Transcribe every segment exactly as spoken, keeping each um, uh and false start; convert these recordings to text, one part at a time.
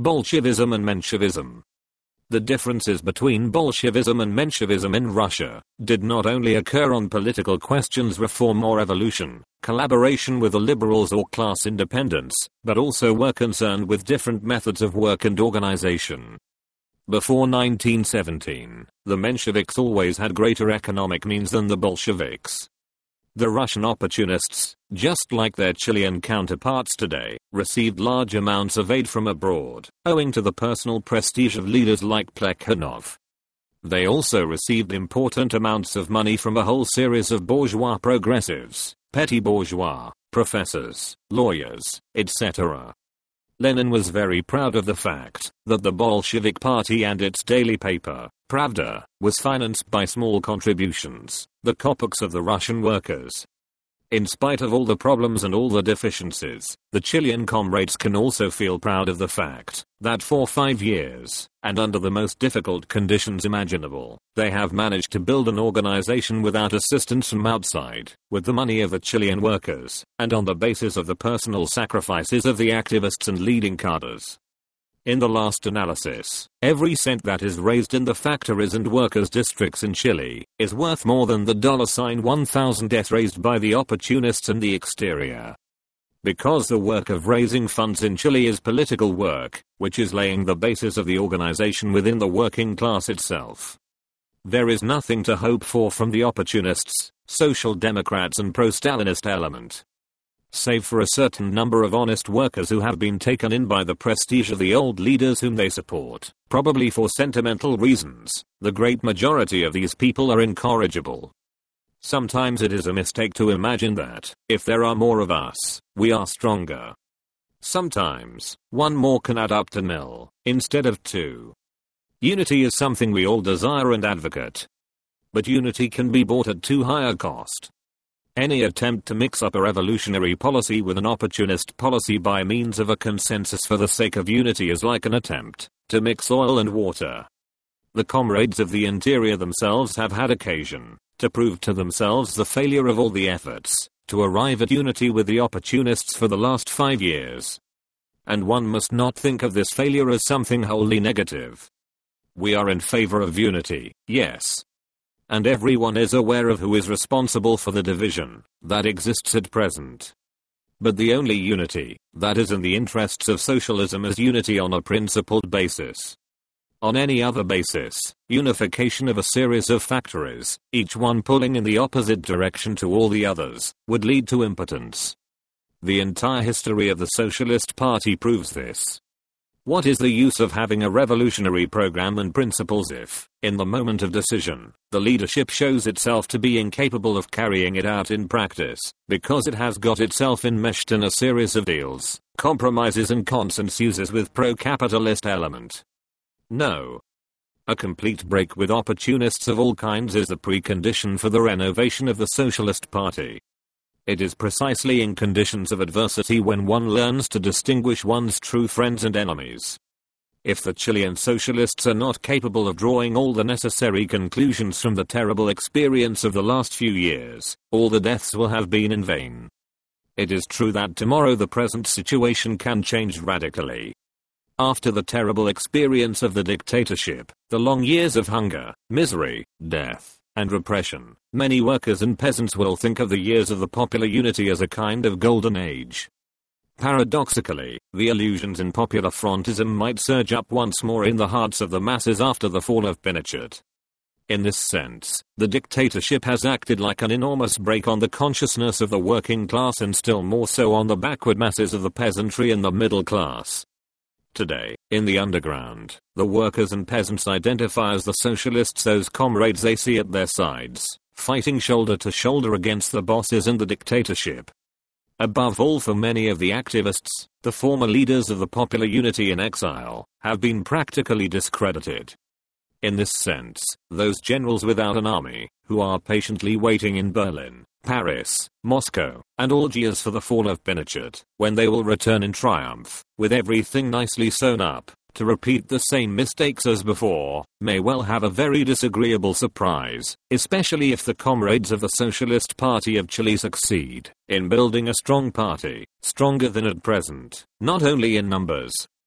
Bolshevism and Menshevism. The differences between Bolshevism and Menshevism in Russia did not only occur on political questions, reform or evolution, collaboration with the liberals or class independence, but also were concerned with different methods of work and organization. Before nineteen seventeen, the Mensheviks always had greater economic means than the Bolsheviks. The Russian opportunists, just like their Chilean counterparts today, received large amounts of aid from abroad, owing to the personal prestige of leaders like Plekhanov. They also received important amounts of money from a whole series of bourgeois progressives, petty bourgeois, professors, lawyers, et cetera. Lenin was very proud of the fact that the Bolshevik Party and its daily paper, Pravda, was financed by small contributions, the kopecks of the Russian workers. In spite of all the problems and all the deficiencies, the Chilean comrades can also feel proud of the fact that for five years, and under the most difficult conditions imaginable, they have managed to build an organization without assistance from outside, with the money of the Chilean workers, and on the basis of the personal sacrifices of the activists and leading cadres. In the last analysis, every cent that is raised in the factories and workers' districts in Chile is worth more than the dollar sign one thousand deaths raised by the opportunists in the exterior. Because the work of raising funds in Chile is political work, which is laying the basis of the organization within the working class itself. There is nothing to hope for from the opportunists, social democrats and pro-Stalinist element. Save for a certain number of honest workers who have been taken in by the prestige of the old leaders whom they support, probably for sentimental reasons, the great majority of these people are incorrigible. Sometimes it is a mistake to imagine that, if there are more of us, we are stronger. Sometimes, one more can add up to nil, instead of two. Unity is something we all desire and advocate. But unity can be bought at too high a cost. Any attempt to mix up a revolutionary policy with an opportunist policy by means of a consensus for the sake of unity is like an attempt to mix oil and water. The comrades of the interior themselves have had occasion to prove to themselves the failure of all the efforts to arrive at unity with the opportunists for the last five years. And one must not think of this failure as something wholly negative. We are in favor of unity, yes. And everyone is aware of who is responsible for the division that exists at present. But the only unity that is in the interests of socialism is unity on a principled basis. On any other basis, unification of a series of factories, each one pulling in the opposite direction to all the others, would lead to impotence. The entire history of the Socialist Party proves this. What is the use of having a revolutionary program and principles if, in the moment of decision, the leadership shows itself to be incapable of carrying it out in practice, because it has got itself enmeshed in a series of deals, compromises and consensuses with pro-capitalist element? No. A complete break with opportunists of all kinds is the precondition for the renovation of the Socialist Party. It is precisely in conditions of adversity when one learns to distinguish one's true friends and enemies. If the Chilean socialists are not capable of drawing all the necessary conclusions from the terrible experience of the last few years, all the deaths will have been in vain. It is true that tomorrow the present situation can change radically. After the terrible experience of the dictatorship, the long years of hunger, misery, death, and repression, many workers and peasants will think of the years of the popular unity as a kind of golden age. Paradoxically, the illusions in popular frontism might surge up once more in the hearts of the masses after the fall of Pinochet. In this sense, the dictatorship has acted like an enormous brake on the consciousness of the working class and still more so on the backward masses of the peasantry and the middle class. Today, in the underground, the workers and peasants identify as the socialists those comrades they see at their sides, fighting shoulder to shoulder against the bosses and the dictatorship. Above all, for many of the activists, the former leaders of the popular unity in exile, have been practically discredited. In this sense, those generals without an army, who are patiently waiting in Berlin, Paris, Moscow, and Algiers for the fall of Pinochet, when they will return in triumph, with everything nicely sewn up, to repeat the same mistakes as before, may well have a very disagreeable surprise, especially if the comrades of the Socialist Party of Chile succeed in building a strong party, stronger than at present, not only in numbers,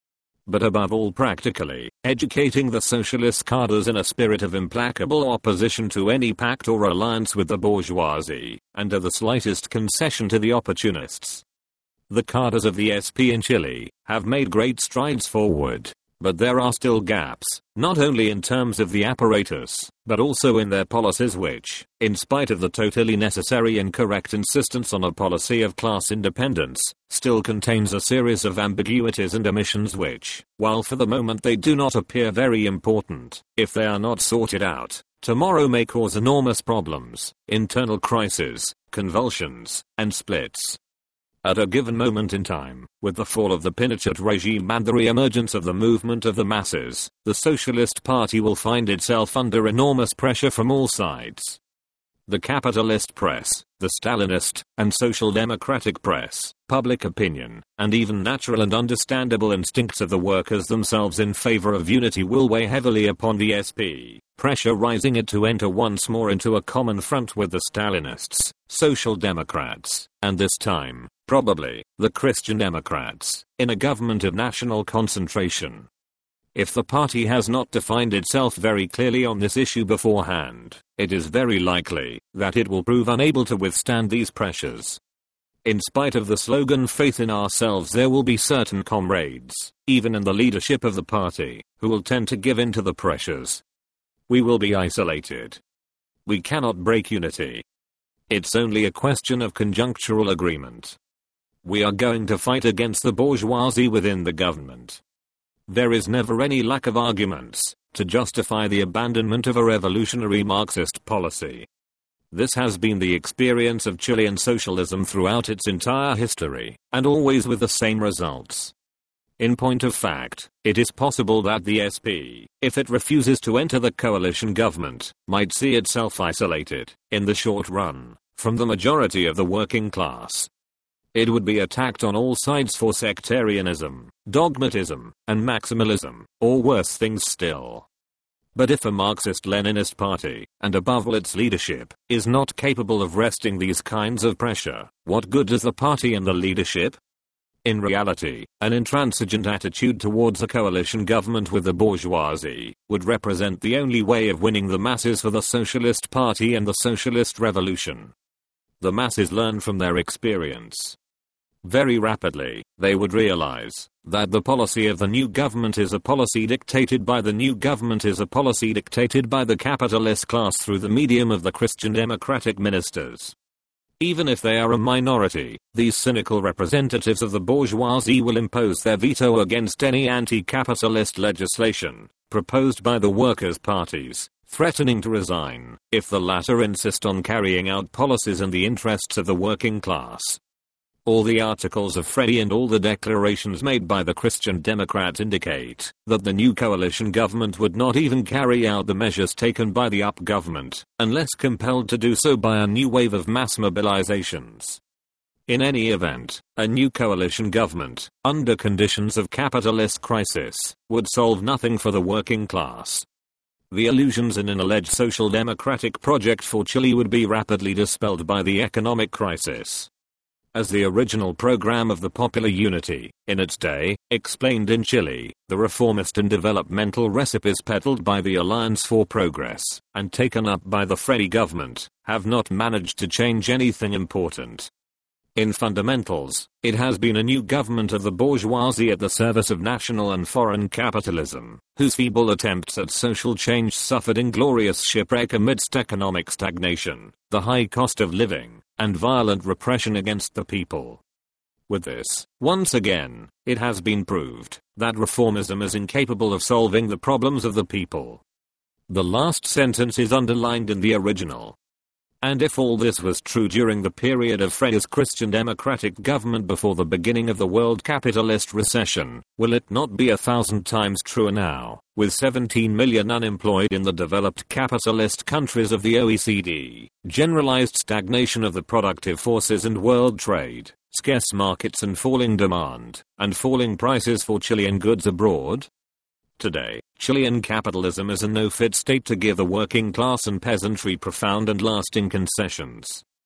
but above all practically, educating the socialist cadres in a spirit of implacable opposition to any pact or alliance with the bourgeoisie, and to the slightest concession to the opportunists. The cadres of the S P in Chile have made great strides forward, but there are still gaps, not only in terms of the apparatus, but also in their policies which, in spite of the totally necessary and correct insistence on a policy of class independence, still contains a series of ambiguities and omissions which, while for the moment they do not appear very important, if they are not sorted out, tomorrow may cause enormous problems, internal crises, convulsions, and splits. At a given moment in time, with the fall of the Pinochet regime and the re-emergence of the movement of the masses, the Socialist Party will find itself under enormous pressure from all sides. The capitalist press, the Stalinist and Social Democratic press, public opinion, and even natural and understandable instincts of the workers themselves in favor of unity will weigh heavily upon the S P, pressurizing it to enter once more into a common front with the Stalinists, Social Democrats, and this time, probably, the Christian Democrats, in a government of national concentration. If the party has not defined itself very clearly on this issue beforehand, it is very likely that it will prove unable to withstand these pressures. In spite of the slogan "Faith in ourselves," there will be certain comrades, even in the leadership of the party, who will tend to give in to the pressures. We will be isolated. We cannot break unity. It's only a question of conjunctural agreement. We are going to fight against the bourgeoisie within the government. There is never any lack of arguments to justify the abandonment of a revolutionary Marxist policy. This has been the experience of Chilean socialism throughout its entire history, and always with the same results. In point of fact, it is possible that the S P, if it refuses to enter the coalition government, might see itself isolated, in the short run, from the majority of the working class. It would be attacked on all sides for sectarianism, dogmatism, and maximalism, or worse things still. But if a Marxist-Leninist party, and above all its leadership, is not capable of wresting these kinds of pressure, what good does the party and the leadership? In reality, an intransigent attitude towards a coalition government with the bourgeoisie would represent the only way of winning the masses for the Socialist Party and the Socialist Revolution. The masses learn from their experience. Very rapidly, they would realize that the policy of the new government is a policy dictated by the new government is a policy dictated by the capitalist class through the medium of the Christian Democratic ministers. Even if they are a minority, these cynical representatives of the bourgeoisie will impose their veto against any anti-capitalist legislation proposed by the workers' parties, threatening to resign if the latter insist on carrying out policies in the interests of the working class. All the articles of Freddie and all the declarations made by the Christian Democrats indicate that the new coalition government would not even carry out the measures taken by the U P government, unless compelled to do so by a new wave of mass mobilizations. In any event, a new coalition government, under conditions of capitalist crisis, would solve nothing for the working class. The illusions in an alleged social democratic project for Chile would be rapidly dispelled by the economic crisis. As the original program of the Popular Unity, in its day, explained in Chile, the reformist and developmental recipes peddled by the Alliance for Progress, and taken up by the Fredy government, have not managed to change anything important. In fundamentals, it has been a new government of the bourgeoisie at the service of national and foreign capitalism, whose feeble attempts at social change suffered inglorious shipwreck amidst economic stagnation, the high cost of living, and violent repression against the people. With this, once again, it has been proved that reformism is incapable of solving the problems of the people. The last sentence is underlined in the original. And if all this was true during the period of Fredy's Christian Democratic government before the beginning of the world capitalist recession, will it not be a thousand times truer now, with seventeen million unemployed in the developed capitalist countries of the O E C D, generalized stagnation of the productive forces and world trade, scarce markets and falling demand, and falling prices for Chilean goods abroad? Today, Chilean capitalism is in no fit state to give the working class and peasantry profound and lasting concessions.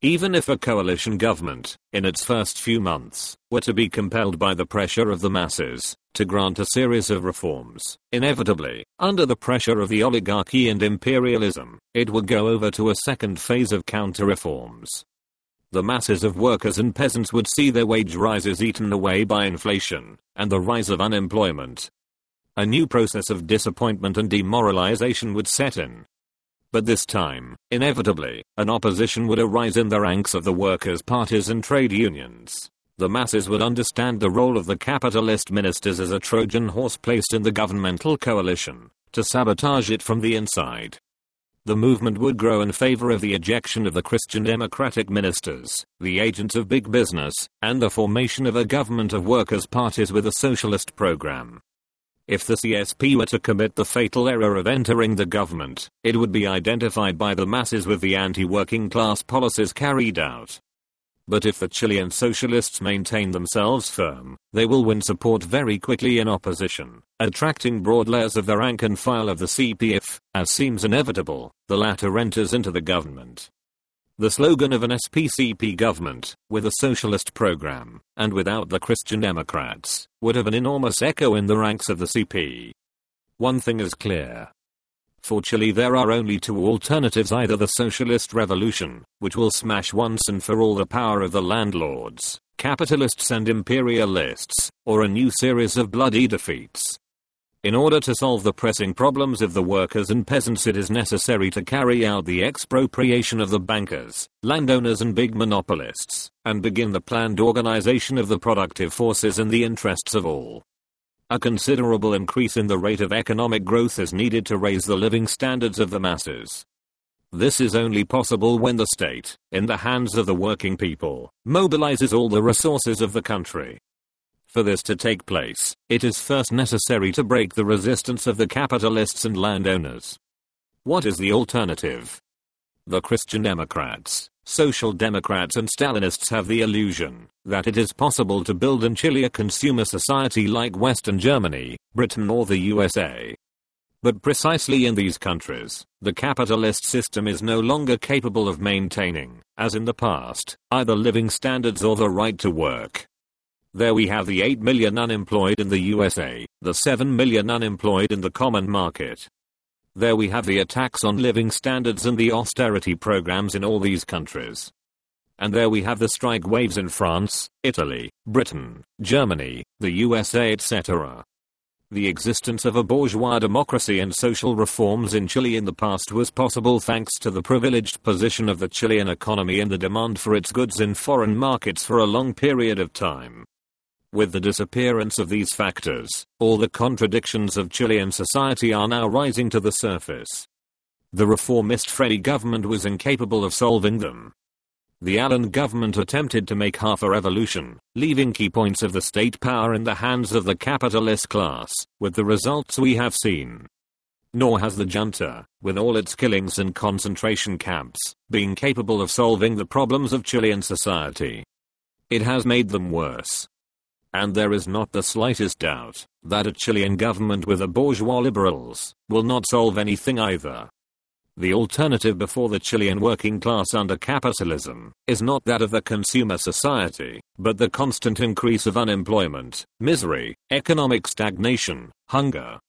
Even if a coalition government, in its first few months, were to be compelled by the pressure of the masses to grant a series of reforms, inevitably, under the pressure of the oligarchy and imperialism, it would go over to a second phase of counter-reforms. The masses of workers and peasants would see their wage rises eaten away by inflation and the rise of unemployment. A new process of disappointment and demoralization would set in. But this time, inevitably, an opposition would arise in the ranks of the workers' parties and trade unions. The masses would understand the role of the capitalist ministers as a Trojan horse placed in the governmental coalition to sabotage it from the inside. The movement would grow in favor of the ejection of the Christian Democratic ministers, the agents of big business, and the formation of a government of workers' parties with a socialist program. If the C S P were to commit the fatal error of entering the government, it would be identified by the masses with the anti-working class policies carried out. But if the Chilean socialists maintain themselves firm, they will win support very quickly in opposition, attracting broad layers of the rank and file of the C P if, as seems inevitable, the latter enters into the government. The slogan of an S P C P government, with a socialist program, and without the Christian Democrats, would have an enormous echo in the ranks of the C P. One thing is clear. For Chile there are only two alternatives: either the socialist revolution, which will smash once and for all the power of the landlords, capitalists and imperialists, or a new series of bloody defeats. In order to solve the pressing problems of the workers and peasants, it is necessary to carry out the expropriation of the bankers, landowners and big monopolists, and begin the planned organization of the productive forces in the interests of all. A considerable increase in the rate of economic growth is needed to raise the living standards of the masses. This is only possible when the state, in the hands of the working people, mobilizes all the resources of the country. For this to take place, it is first necessary to break the resistance of the capitalists and landowners. What is the alternative? The Christian Democrats, Social Democrats and Stalinists have the illusion that it is possible to build in Chile a consumer society like Western Germany, Britain or the U S A. But precisely in these countries, the capitalist system is no longer capable of maintaining, as in the past, either living standards or the right to work. There we have the eight million unemployed in the U S A, the seven million unemployed in the common market. There we have the attacks on living standards and the austerity programs in all these countries. And there we have the strike waves in France, Italy, Britain, Germany, the U S A, et cetera. The existence of a bourgeois democracy and social reforms in Chile in the past was possible thanks to the privileged position of the Chilean economy and the demand for its goods in foreign markets for a long period of time. With the disappearance of these factors, all the contradictions of Chilean society are now rising to the surface. The reformist Frei government was incapable of solving them. The Allen government attempted to make half a revolution, leaving key points of the state power in the hands of the capitalist class, with the results we have seen. Nor has the junta, with all its killings and concentration camps, been capable of solving the problems of Chilean society. It has made them worse. And there is not the slightest doubt that a Chilean government with a bourgeois liberals will not solve anything either. The alternative before the Chilean working class under capitalism is not that of the consumer society, but the constant increase of unemployment, misery, economic stagnation, hunger,